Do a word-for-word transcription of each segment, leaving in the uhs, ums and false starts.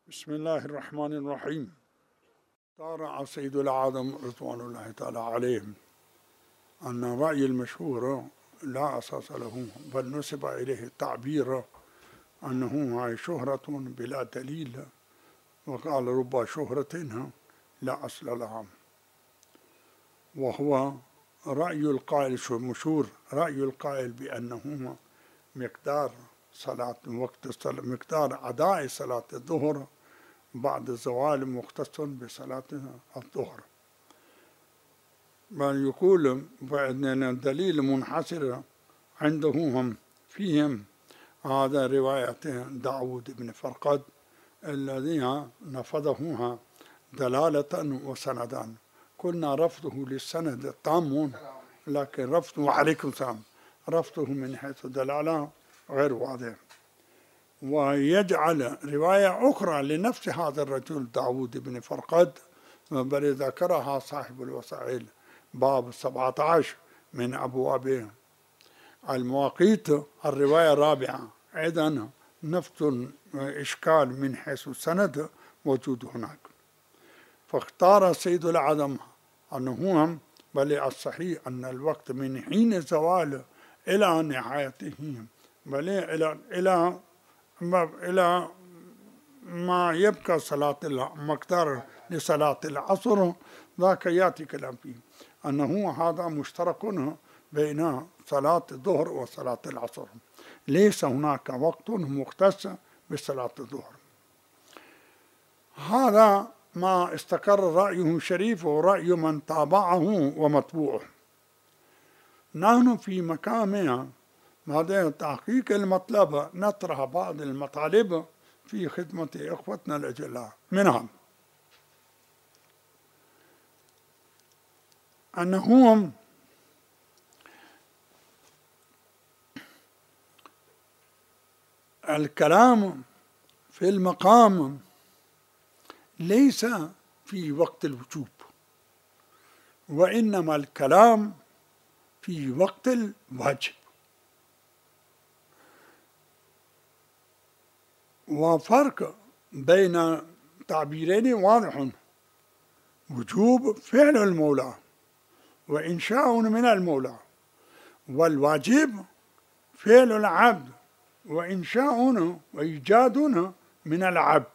بسم الله الرحمن الرحيم. طارع سيد العالم رضوان الله تعالى عليه أن الرأي المشهور لا أساس له، بل نسب إليه التعبير أنه هاي شهرة بلا دليل، وقال رب شهرة لا أصل لها، وهو رأي القائل مشهور رأي القائل بأنه مقدار صلاة وقت الصلاة مقدار أداء صلاة الظهر بعد الزوال مختص بصلاة الظهر، بل يقول بأن الدليل منحصر عندهم فيهم هذا رواية داود بن فرقد الذي نفذها دلالة وسندا. قلنا رفضه للسند تام، لكن رفضه وعليكم السلام رفضه من حيث دلالة غير واضح، ويجعل رواية أخرى لنفس هذا الرجل داود بن فرقد بل ذكرها صاحب الوسائل باب سبعة عشر من أبواب المواقيت الرواية الرابعة. إذن نفس إشكال من حيث السند موجود هناك، فاختار سيد العدم أنه بل الصحيح أن الوقت من حين الزوال إلى نهايته، بل إلى إلى إلى ما يبقى صلاة مقدار لصلاة العصر، ذاك يأتي كلام فيه أنه هذا مشترك بين صلاة الظهر وصلاة العصر، ليس هناك وقت مختص بصلاة الظهر. هذا ما استقر رأيه شريف ورأي من تابعه ومتبوعه. نحن في مقام هذا تحقيق المطلب نطرح بعض المطالب في خدمة إخوتنا الأجلاء، منها أنهم الكلام في المقام ليس في وقت الوجوب، وإنما الكلام في وقت الواجب، وفرق بين تعبيرين واضح: وجوب فعل المولى وإنشاء من المولى، والواجب فعل العبد وإنشاء وإيجاد من العبد.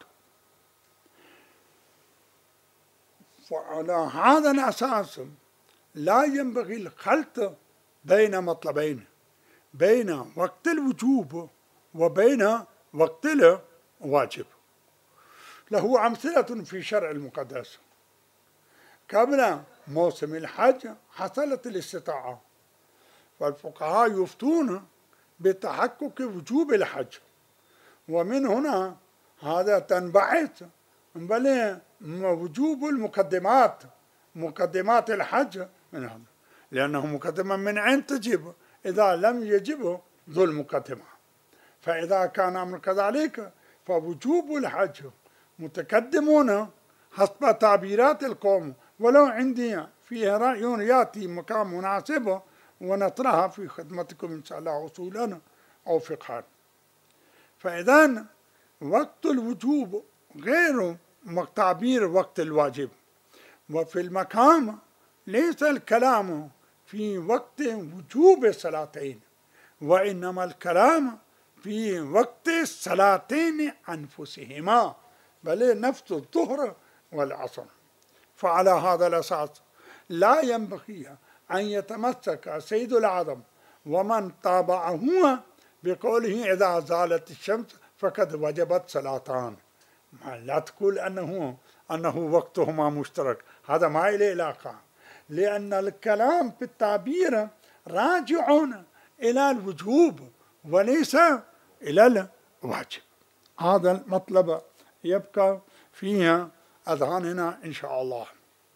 فعلى هذا الأساس لا ينبغي الخلط بين مطلبين، بين وقت الوجوب وبين وقت الواجب. له أمثلة في شرع المقدس. قبل موسم الحج حصلت الاستطاعة، فالفقهاء يفتون بتحقق وجوب الحج، ومن هنا هذا تنبعث بل وجوب المقدمات مقدمات الحج من هذا، لأنه مقدمة من أين تجب إذا لم يجب ذو المقدمة، فإذا كان أمر كذلك فوجوب الحج متقدمون حسب تعبيرات القوم، ولو عندي فيها رأي يأتي مقام مناسب ونطرحها في خدمتكم إن شاء الله أصولا أو فقها. فإذا وقت الوجوب غير تعبير وقت الواجب، وفي المقام ليس الكلام في وقت وجوب الصلاتين، وإنما الكلام في وقت الصلاتين أنفسهما، بل نفس الظهر والعصر. فعلى هذا الأساس لا ينبغي أن يتمسك سيد العدم ومن تابعه بقوله إذا زالت الشمس فقد وجبت صلاتان. لا تقول أنه أنه وقتهما مشترك، هذا ما إليه علاقة، لأن الكلام في التعبير راجع إلى الوجوب وليس إلى الواجب. هذا المطلب يبقى فيها أذهاننا إن شاء الله.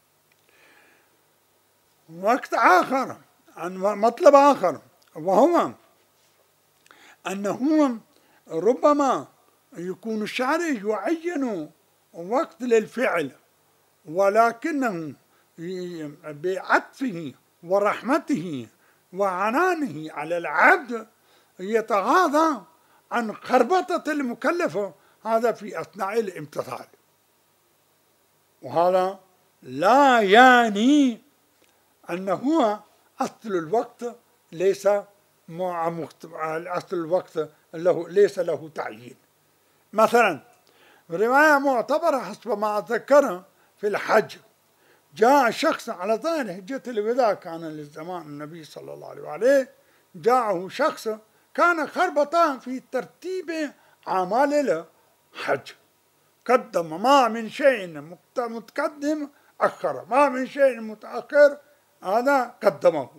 وقت آخر مطلب آخر، وهو أنه ربما يكون الشارع يعين وقت للفعل، ولكنه بعطفه ورحمته وعنانه على العبد يتغاضى عن خربطة المكلف هذا في أثناء الامتثال، وهذا لا يعني أنه أصل الوقت ليس مع أصل الوقت له ليس له تعيين. مثلا رواية معتبرة حسب ما أتذكر في الحج، جاء شخص على ظاهر حجة الوداع، كان للزمان النبي صلى الله عليه وآله، جاءه شخص كان خربطا في ترتيب أعمال الحج، قدم ما من شيء متقدم أخر، ما من شيء متأخر هذا قدمه.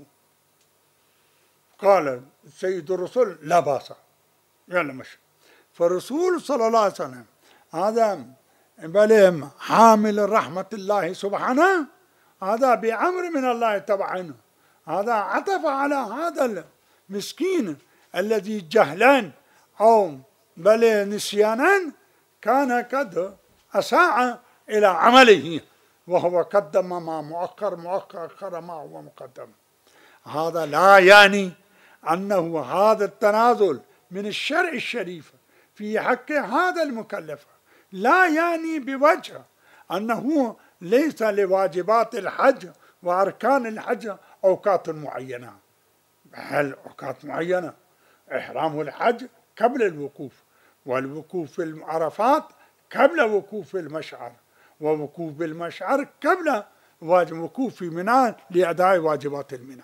قال سيد الرسول لا بأس، يلا مش. فالرسول صلى الله عليه وسلم هذا بل حامل رحمة الله سبحانه، هذا بأمر من الله طبعا، هذا عطف على هذا المسكين الذي جهلا أو بل نسيانا كان قد أساء إلى عمله، وهو قدم ما مؤخر مؤخر ما هو مقدم. هذا لا يعني أنه هذا التنازل من الشرع الشريف في حق هذا المكلف لا يعني بوجه أنه ليس لواجبات الحج وأركان الحج أوقات معينة، بل أوقات معينة. إحرام الحج قبل الوقوف، والوقوف في العرفات قبل وقوف المشعر، ووقوف المشعر قبل وقوف في منى لأداء واجبات المنى.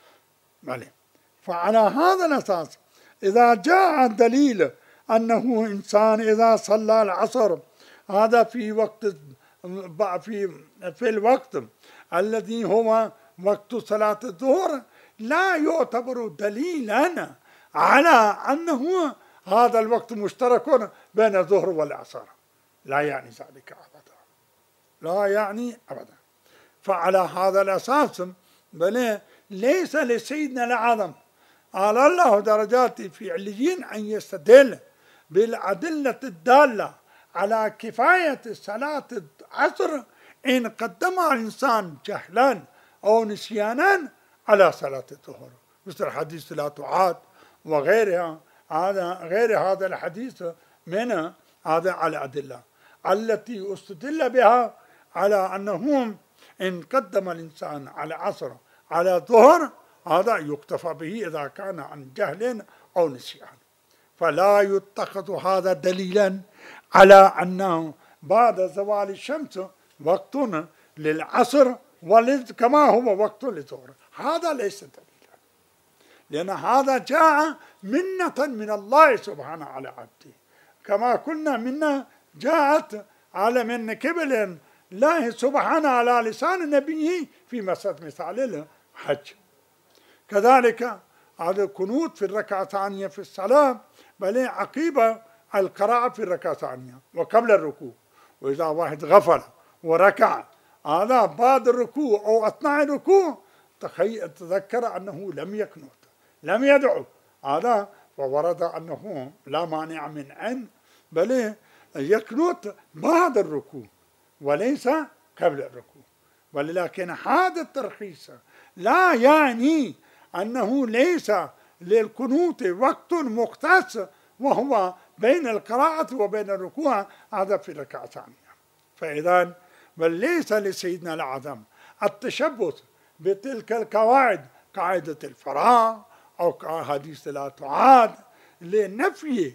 فعلى هذا الأساس إذا جاء الدليل أنه إنسان إذا صلى العصر هذا في وقت في في الوقت الذي هو وقت صلاة الظهر، لا يعتبر دليلا على أنه هذا الوقت مشترك بين الظهر والعصر، لا يعني ذلك أبدا، لا يعني أبدا. فعلى هذا الأساس بل ليس لسيدنا الأعظم على الله درجاته في عليين أن يستدل بالأدلة الدالة على كفاية صلاة العصر إن قدمها الإنسان جهلا أو نسيانا على صلاة الظهر، مثل حديث لا تعاد وغيرها. هذا غير هذا الحديث من هذا على الأدلة التي استدل بها على أنهم إن قدم الإنسان على عصر على الظهر هذا يكتفى به إذا كان عن جهل أو نسيان، فلا يتخذ هذا دليلا على أنه بعد زوال الشمس وقت للعصر كما هو وقت للظهر، هذا ليس دليلا، لأن هذا جاء منة من الله سبحانه على عبده، كما كنا منا جاءت على من قبل الله سبحانه على لسان نبيه في مثال الحج. كذلك هذا القنوت في الركعة الثانية في الصلاة بل عقيبة القراءة في الركعة الثانية وقبل الركوع، وإذا واحد غفل وركع هذا بعد الركوع أو أثناء الركوع تذكر أنه لم يقنت لم يدعو، هذا وورد أنه لا مانع من أن بل يقنت بعد الركوع وليس قبل الركوع. ولكن هذا الترخيص لا يعني أنه ليس للقنوت وقت مختص وهو بين القراءة وبين الركوع، هذا في الركعة الثانية. فإذا بل ليس لسيدنا الأعظم التشبث بتلك القواعد، قاعدة الفراغ أو حديث لا تعاد، لنفي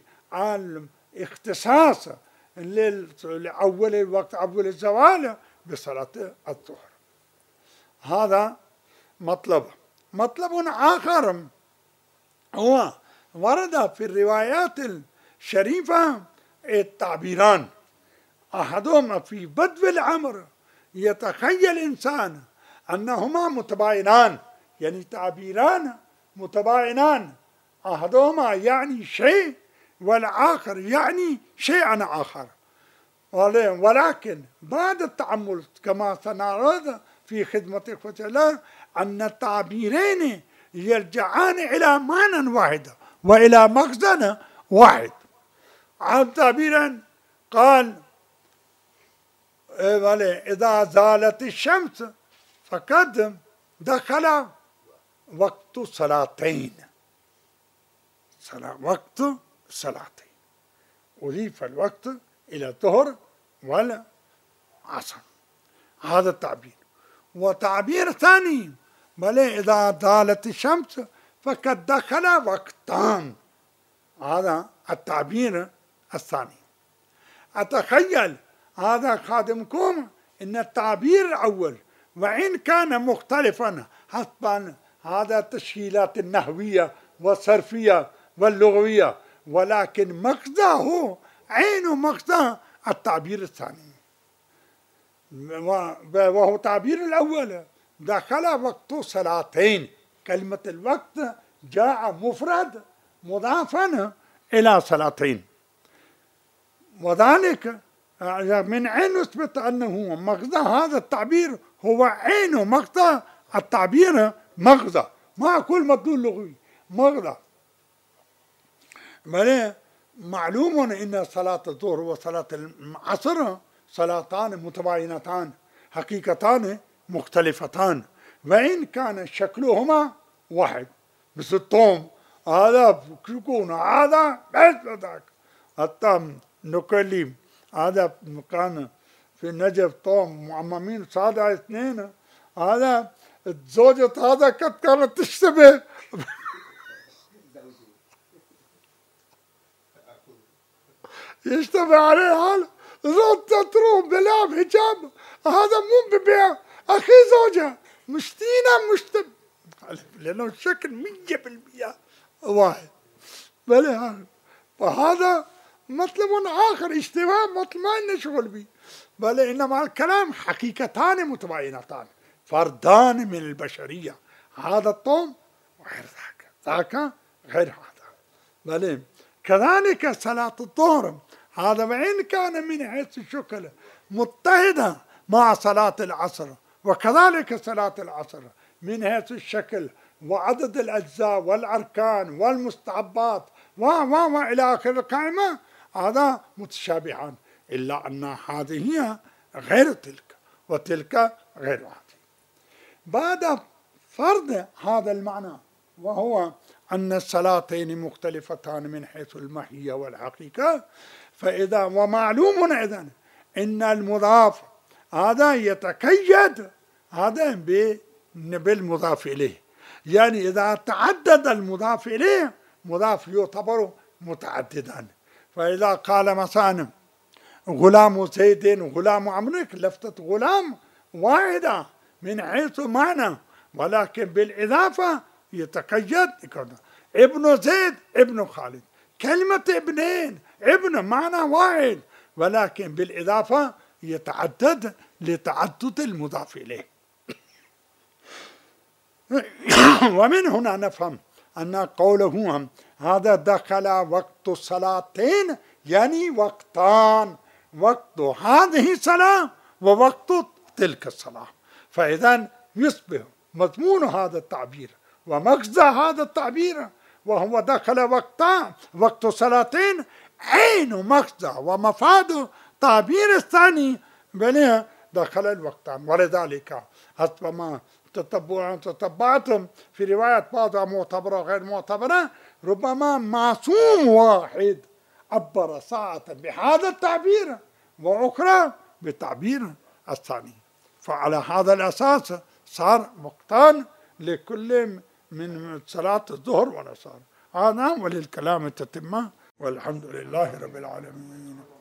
الاختصاص لأول الوقت أول الزوال بصلاة الظهر. هذا مطلب. مطلب آخر هو ورد في الروايات الشريفة التعبيران، أحدهما في بدو الأمر يتخيل الإنسان أنهما متباينان، يعني تعبيران متباينان، أحدهما يعني شيء والآخر يعني شيئا آخر، ولكن بعد التأمل كما سنرى في خدمة إخوة الله أن التعبيرين يرجعان إلى معنى واحد وإلى مغزى واحد. عن تعبيرا قال إذا زالت الشمس فقد دخل وقت صلاتين، وقت صلاتين، أضيف الوقت إلى الظهر والعصر. هذا التعبير. وتعبير ثاني بل إذا طالت الشمس فقد دخل وقتان. هذا التعبير الثاني. أتخيل هذا خادمكم إن التعبير الأول وإن كان مختلفا حسب هذا التشكيلات النحوية والصرفية واللغوية، ولكن مقصده عين مقصد التعبير الثاني، وهو التعبير الأول دخل وقت صلاتين. كلمة الوقت جاء مفرد مضافا إلى صلاتين، وذلك من عين نثبت أنه مغزى هذا التعبير هو عين مغزى التعبير. مغزى ما أقول مدلول لغوي، مغزى. بل معلوم أن صلاة الظهر وصلاة العصر صلاتان متباينتان حقيقتان مختلفتان، وإن كان شكلهما واحد. مثل الطوم هذا يكون هذا بس ذاك. حتى نكلم هذا كان في النجف طوم معممين صادع اثنين، هذا زوجة هذا قد كانت تشتبه يشتبه عليه هذا زوجته تروح بلعب حجاب، هذا مو ببيع أخي زوجها مشتينا مشتبه لأنه الشكل مية بالمية واحد. بل فهذا مطلب آخر، اشتباه مطلب ما لنا شغل به، بل إنما الكلام حقيقتان متباينتان فردان من البشرية. هذا الطوم غير ذاك، ذاك غير هذا. بل كذلك صلاة الظهر هذا وإن كان من حيث الشكل متحدة مع صلاة العصر، وكذلك صلاة العصر من حيث الشكل وعدد الأجزاء والأركان والمستحبات و و و إلى آخر القائمة، هذا متشابهان، إلا أن هذه هي غير تلك وتلك غير هذه. بعد فرض هذا المعنى وهو أن الصلاتين مختلفتان من حيث الماهية والحقيقة، فإذا ومعلوم إذن إن المضاف هذا يتقيد هذا بالمضاف إليه، يعني إذا تعدد المضاف إليه مضاف يعتبر متعددا. فإذا قال مثلا غلام زيد غلام عمرو، لفتة غلام واحدة من حيث معنى، ولكن بالإضافة يتقيد ابن زيد ابن خالد. كلمة ابنين ابن معنى واحد، ولكن بالإضافة يتعدد لتعدد المضاف إليه. ومن هنا نفهم أن قوله هذا دخل وقت الصلاتين يعني وقتان، وقت هذه الصلاة ووقت تلك الصلاة. فإذا يصبح مضمون هذا التعبير ومغزى هذا التعبير وهو دخل وقتان وقت صلاتين عين مغزى ومفاد تعبير الثاني بل دخل الوقتان. ولذلك حسب ما تتبعتم في رواية بعضها معتبرة وغير معتبرة، ربما معصوم واحد عبر ساعة بهذا التعبير وأخرى بالتعبير الثاني، فعلى هذا الأساس صار وقتان لكل من صلاة الظهر والعصر. هذا وللكلام التتمة، والحمد لله رب العالمين.